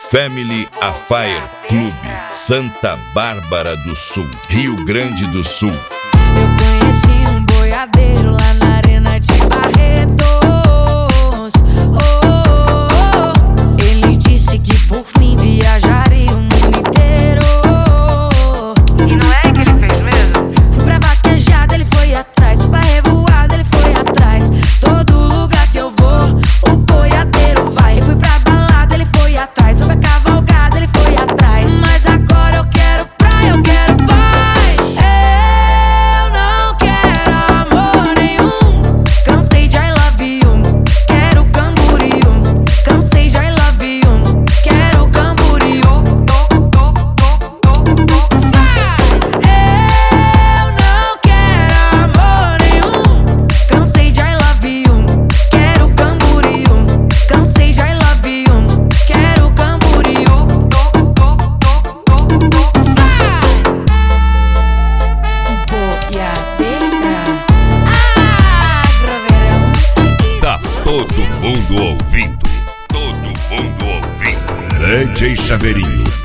Family Affair Club, Santa Bárbara do Sul, Rio Grande do Sul. Eu conheci um boiadeiro lá na Arena de Barretos. Ele disse que por mim viajaria o mundo inteiro. E não é que ele fez mesmo? Fui pra vaquejada, ele foi atrás. Fui pra revoada, ele foi atrás. Todo lugar que eu vou, o boiadeiro vai. Fui pra balada, ele foi atrás. Fui pra cavalgada, ele foi atrás. Mas agora eu quero praia, eu quero paz. Eu não quero amor nenhum. Cansei de I love you. Quero camboriú. Cansei de I love you. Quero camboriú. Eu não quero amor nenhum. Cansei de I love you. Quero camboriú. Cansei de I love you. Quero camboriú. Tá todo mundo ouvindo. Todo mundo ouvindo. DJ Chaveirinho.